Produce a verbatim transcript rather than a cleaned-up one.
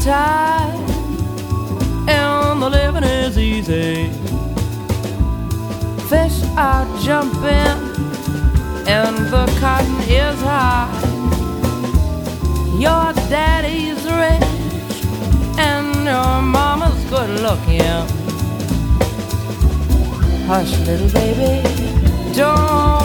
tide, and the living is easy. Fish are jumping, and the cotton is high. Your daddy's rich, and your mama's good looking. Hush, little baby, don't